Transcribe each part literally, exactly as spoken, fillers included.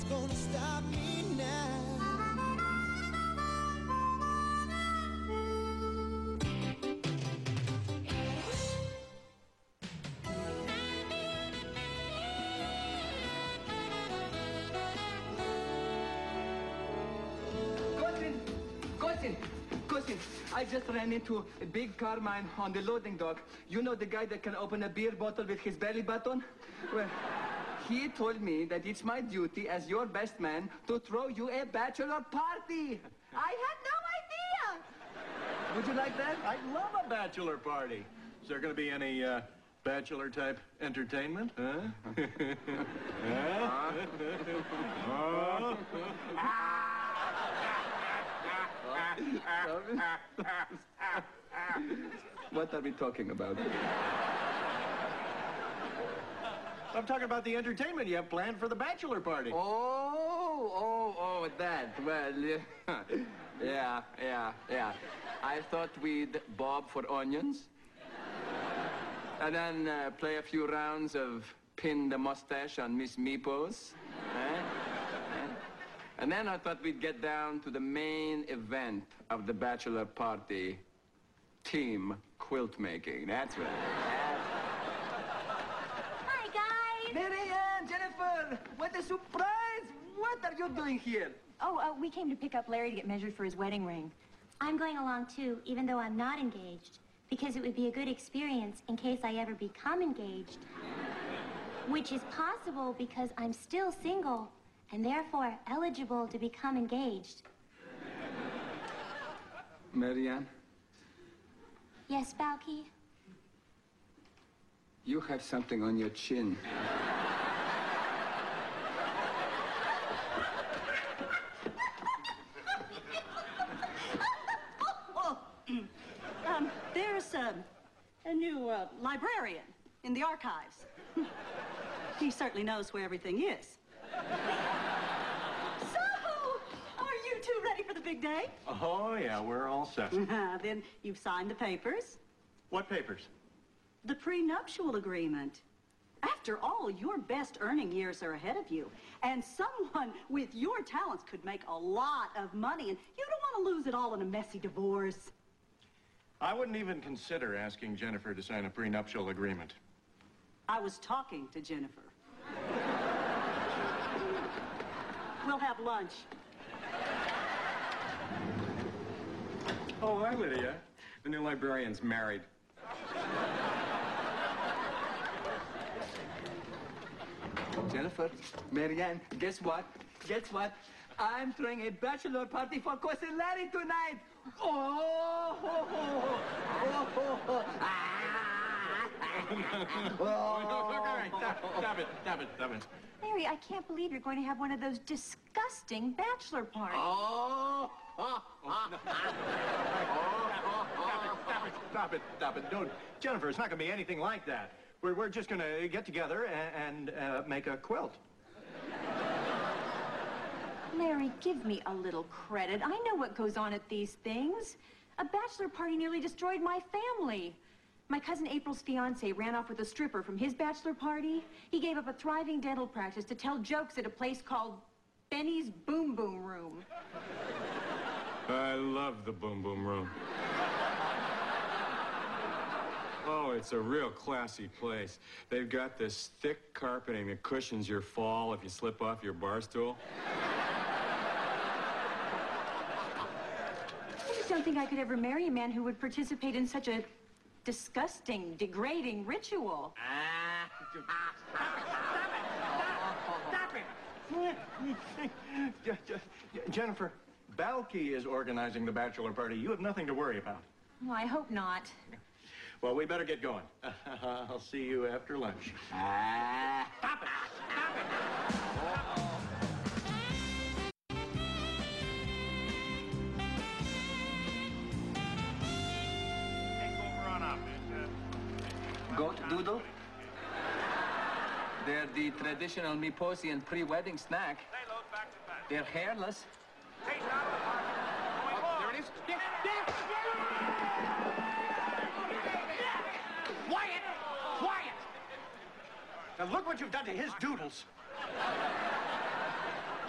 gonna stop me now. I just ran into a big Carmine on the loading dock. You know the guy that can open a beer bottle with his belly button? Well, he told me that it's my duty as your best man to throw you a bachelor party. I had no idea. Would you like that? I'd love a bachelor party. Is there going to be any uh, bachelor-type entertainment? Huh? huh? huh? What are we talking about? I'm talking about the entertainment you have planned for the bachelor party. Oh, oh, oh, that. Well, yeah, yeah, yeah, yeah. I thought we'd bob for onions. And then uh, play a few rounds of pin the mustache on Miss Meepos. Eh? And then I thought we'd get down to the main event of the bachelor party. Team quilt making. That's right. Hi, guys. Marianne, Jennifer, what a surprise. What are you doing here? Oh, uh, we came to pick up Larry to get measured for his wedding ring. I'm going along, too, even though I'm not engaged, because it would be a good experience in case I ever become engaged, which is possible because I'm still single and therefore eligible to become engaged. Marianne? Yes, Balky? You have something on your chin. oh, um, there's uh, a new uh, librarian in the archives. He certainly knows where everything is. So, are you two ready for the big day? Oh, yeah, we're all set. Then you've signed the papers. What papers? The prenuptial agreement. After all, your best earning years are ahead of you. And someone with your talents could make a lot of money, and you don't want to lose it all in a messy divorce. I wouldn't even consider asking Jennifer to sign a prenuptial agreement. I was talking to Jennifer. We'll have lunch. Oh, hi, Lydia. The new librarian's married. Jennifer, Marianne, guess what? Guess what? I'm throwing a bachelor party for Cousin Larry tonight. Oh, oh, oh, oh, oh, oh. Oh, all right, stop, stop it, stop it, stop it. Larry, I can't believe you're going to have one of those disgusting bachelor parties. Oh, oh, no. Stop it, stop it, stop it. Don't, Jennifer, it's not going to be anything like that. We're, we're just going to get together and, and uh, make a quilt. Larry, give me a little credit. I know what goes on at these things. A bachelor party nearly destroyed my family. My cousin April's fiancé ran off with a stripper from his bachelor party. He gave up a thriving dental practice to tell jokes at a place called Benny's Boom Boom Room. I love the Boom Boom Room. Oh, it's a real classy place. They've got this thick carpeting that cushions your fall if you slip off your bar stool. I just don't think I could ever marry a man who would participate in such a disgusting, degrading ritual. Ah, stop it! Stop it! Stop it! Jennifer, Balky is organizing the bachelor party. You have nothing to worry about. Well, I hope not. Well, we better get going. Uh, I'll see you after lunch. Ah. Stop it! Stop it! Goat doodle? They're the traditional Meeposian pre-wedding snack. They're hairless. Oh, there it is. There, there. Quiet! Quiet! Now look what you've done to his doodles.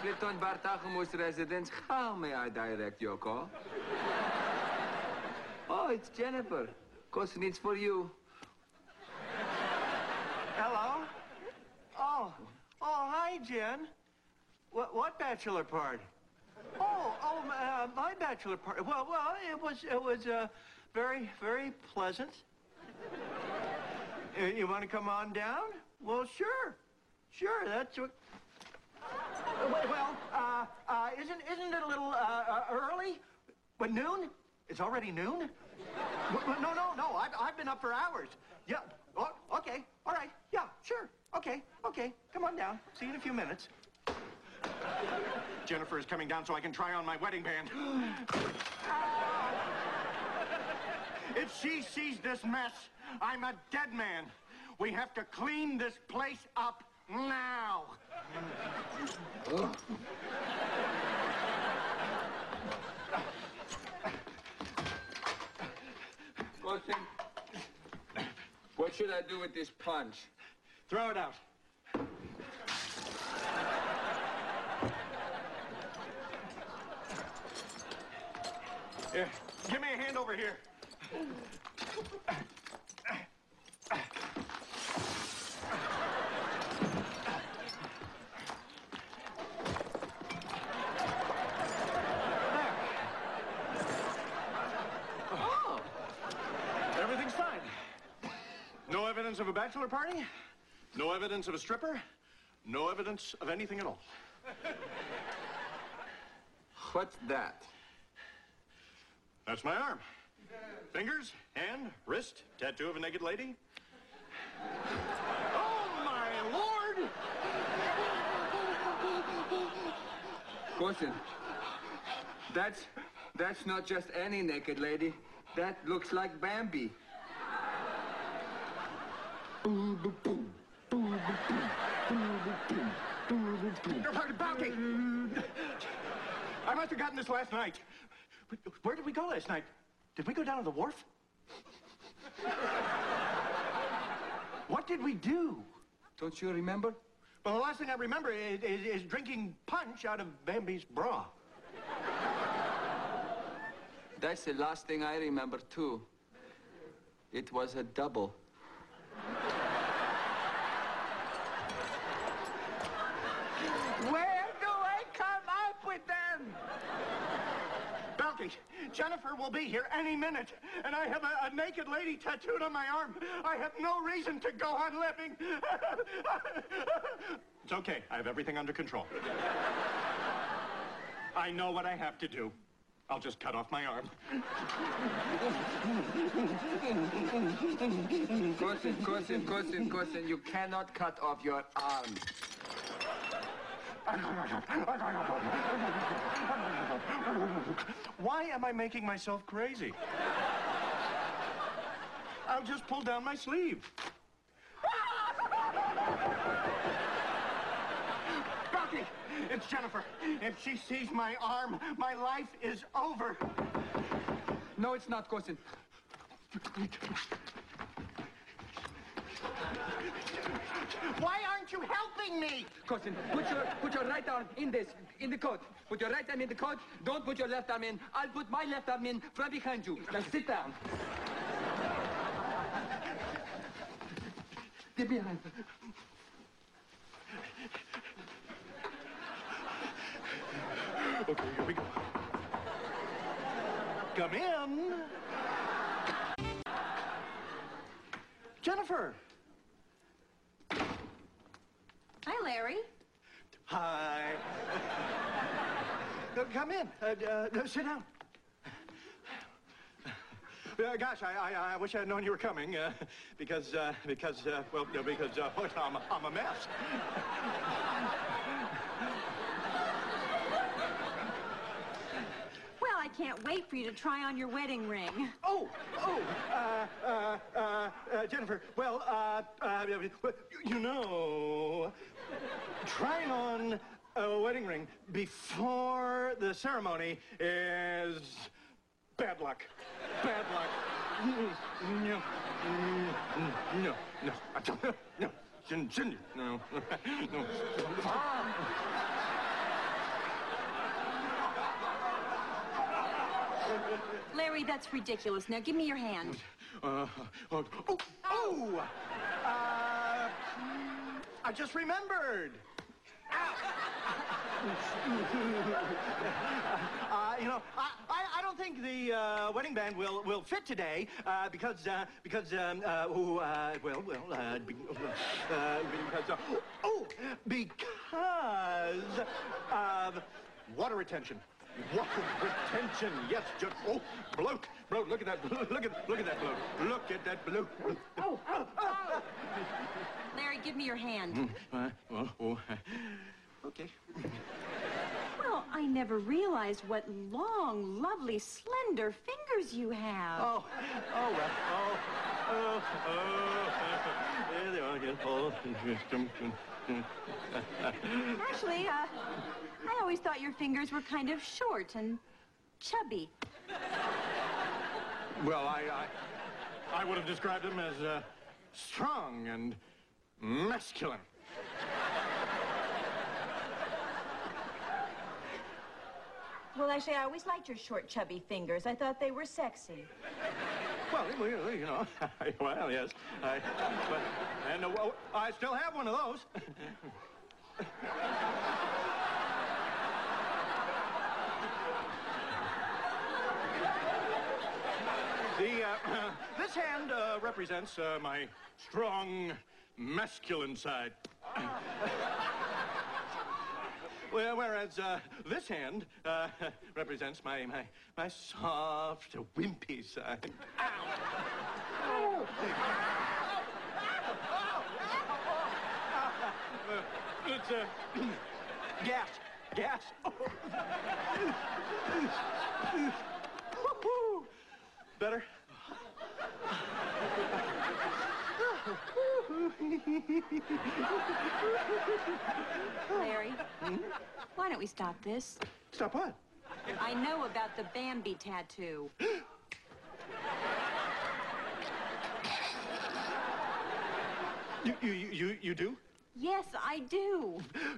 Appleton Bartakamus residence. How may I direct your call? Oh, it's Jennifer. Cousin, it's for you. Hello? Oh, oh, hi, Jen. What, what bachelor party? Oh, oh, uh, my bachelor party. Well, well, it was, it was, uh, very, very pleasant. Uh, you want to come on down? Well, sure, sure. That's what. Uh, well, well, uh, uh, isn't, isn't it a little uh, uh, early? But noon? It's already noon? No, no, no. I've, I've been up for hours. Yeah. Oh, okay. All right. Yeah. Sure. Okay. Okay. Come on down. See you in a few minutes. Jennifer is coming down so I can try on my wedding band. If she sees this mess, I'm a dead man. We have to clean this place up now. Oh. Cousin, what should I do with this punch? Throw it out. Here, give me a hand over here. Oh. Everything's fine. No evidence of a bachelor party, no evidence of a stripper, no evidence of anything at all. What's that? That's my arm. Fingers, hand, wrist, tattoo of a naked lady. Oh, my Lord! Cousin, that's, that's not just any naked lady. That looks like Bambi. Bounty! I must have gotten this last night. Where did we go last night? Did we go down to the wharf? What did we do? Don't you remember? Well, the last thing I remember is, is, is drinking punch out of Bambi's bra. That's the last thing I remember, too. It was a double. Where do I come up with them? Bounty, Jennifer will be here any minute, and I have a, a naked lady tattooed on my arm. I have no reason to go on living. It's okay. I have everything under control. I know what I have to do. I'll just cut off my arm. Cousin, cousin, cousin, cousin, you cannot cut off your arm. Why am I making myself crazy? I'll just pull down my sleeve. Bucky, it's Jennifer. If she sees my arm, my life is over. No, it's not, cousin. Why aren't you helping me? Cousin, put your, put your right arm in this, in the coat. Put your right arm in the coat. Don't put your left arm in. I'll put my left arm in from behind you. Now sit down. Get behind. Okay, here we go. Come in. Jennifer. Hi, Larry. Hi. Uh, come in. Uh, uh, sit down. Uh, gosh, I, I, I wish I had known you were coming, uh, because, uh, because, uh, well, no, because, uh, I'm, a, I'm a mess. Well, I can't wait for you to try on your wedding ring. Oh, oh, uh, uh, uh, uh, Jennifer, well, uh, uh, you know, trying on a wedding ring before the ceremony is bad luck. Bad luck. No, no, no, I don't, no, shouldn't, shouldn't, no, no. Larry, that's ridiculous. Now, give me your hand. Uh, oh, oh, oh! Uh, I just remembered. uh, you know, I, I, I don't think the uh, wedding band will, will fit today uh, because, uh, because, um, uh, oh, uh, well, well, uh, be, uh, because, uh, oh, because of water retention. Water retention, yes, just, oh, bloat, bloat, look at that, look at, look at that bloat, look at that bloat. Oh, oh, oh! Larry, give me your hand. Uh, oh, oh. Okay. Well, I never realized what long, lovely, slender fingers you have. Oh, oh, well, oh, oh, oh. There they are again. Oh. Actually, uh, I always thought your fingers were kind of short and chubby. Well, I, I, I would have described them as uh, strong and masculine. Well, actually, I always liked your short, chubby fingers. I thought they were sexy. Well, you know, well, yes. I, but, and uh, well, I still have one of those. The, uh, this hand uh, represents uh, my strong, masculine side. Well, whereas uh, this hand uh, represents my, my, my soft, wimpy side. Ow! Uh, it's, uh, gas, gas. Better? Larry, hmm? Why don't we stop this? Stop what? I know about the Bambi tattoo. You, you, you, you do? Yes, I do.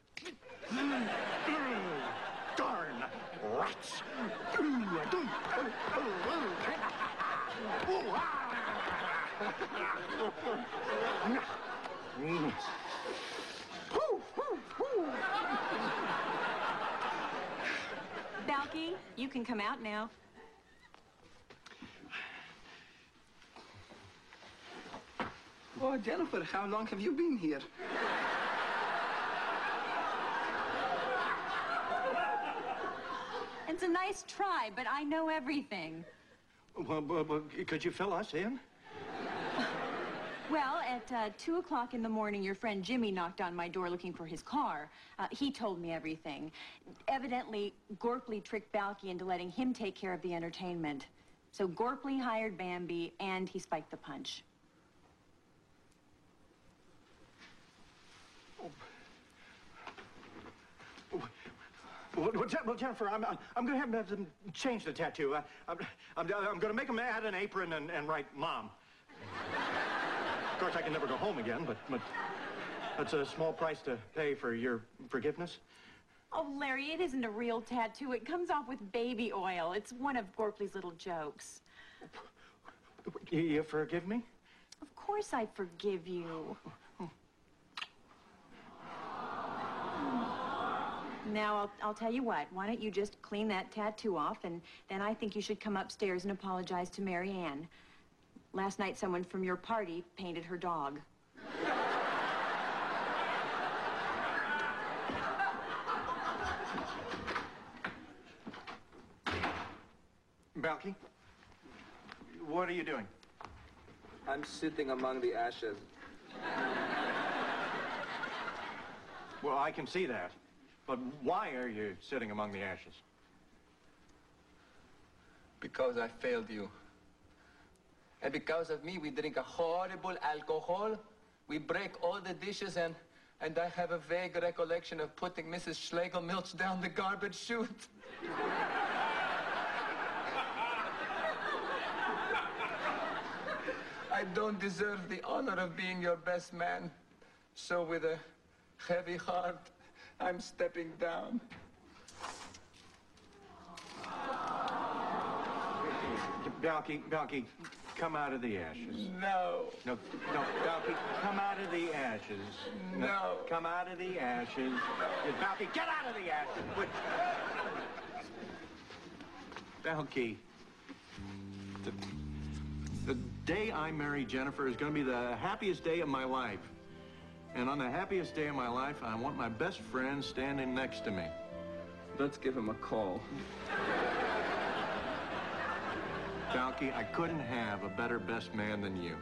Darn rats! Balky, you can come out now. Oh, Jennifer, how long have you been here? It's a nice try, but I know everything. Well, well, well, could you fill us in? Well, at uh, two o'clock in the morning, your friend Jimmy knocked on my door looking for his car. Uh, he told me everything. Evidently, Gorpley tricked Balky into letting him take care of the entertainment. So Gorpley hired Bambi, and he spiked the punch. Well, well, well, Jennifer, I'm, I'm going to have, have them change the tattoo. I, I'm, I'm, I'm going to make them add an apron and, and write Mom. Of course, I can never go home again, but, but that's a small price to pay for your forgiveness. Oh, Larry, it isn't a real tattoo. It comes off with baby oil. It's one of Gorpley's little jokes. You, you forgive me? Of course I forgive you. Now, I'll, I'll tell you what. Why don't you just clean that tattoo off, and then I think you should come upstairs and apologize to Mary Ann. Last night, someone from your party painted her dog. Balky, what are you doing? I'm sitting among the ashes. Well, I can see that. But why are you sitting among the ashes? Because I failed you. And because of me, we drink a horrible alcohol. We break all the dishes, and, and I have a vague recollection of putting Missus Schlegel-Milch down the garbage chute. I don't deserve the honor of being your best man. So with a heavy heart, I'm stepping down. Balky, Balky, come out of the ashes. No. No, no, Balky, come out of the ashes. No. Come out of the ashes. Balky, get out of the ashes. What? Balky, the, the day I marry Jennifer is going to be the happiest day of my life. And on the happiest day of my life, I want my best friend standing next to me. Let's give him a call. Balky, I couldn't have a better best man than you.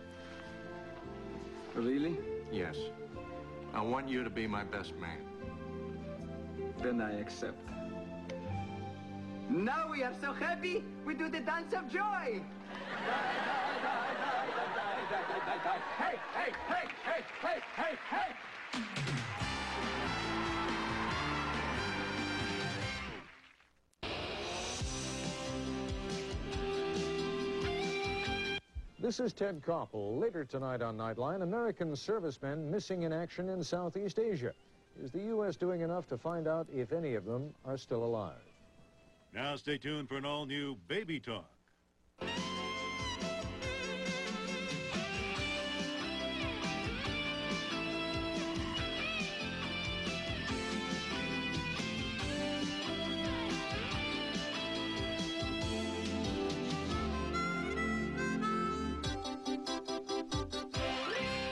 Really? Yes. I want you to be my best man. Then I accept. Now we are so happy, we do the dance of joy. Hey, hey, hey, hey, hey, hey, hey! This is Ted Koppel. Later tonight on Nightline, American servicemen missing in action in Southeast Asia. Is the U S doing enough to find out if any of them are still alive? Now stay tuned for an all-new Baby Talk.